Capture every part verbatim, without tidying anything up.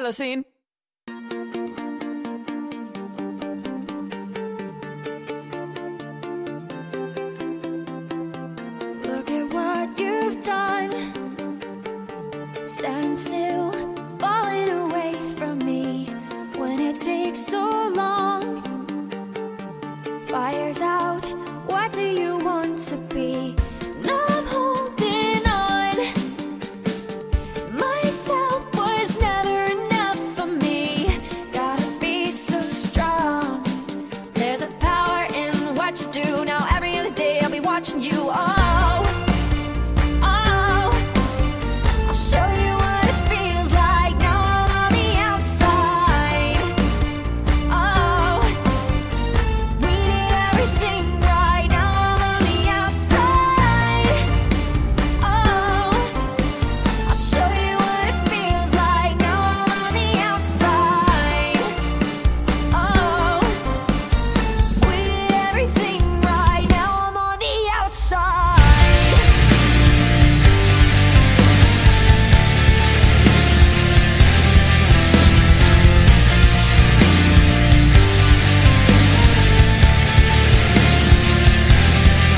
eller sen. Look at what you've done. Stand still, falling away from me when it takes so long. Fire's out, what do you want to be? Now I'm holding on. Myself was never enough for me. Gotta be so strong. There's a power in what you do. Now every other day I'll be watching you. Oh, oh, I'll show you what it feels like. Now I'm on the outside. Oh, we did everything right. Now I'm on the outside. Oh, I'll show you what it feels like. Now I'm on the outside. Oh, we did everything right. Now I'm on the outside.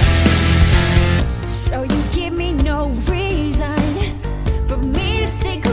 So you give me no reason for me to stay close.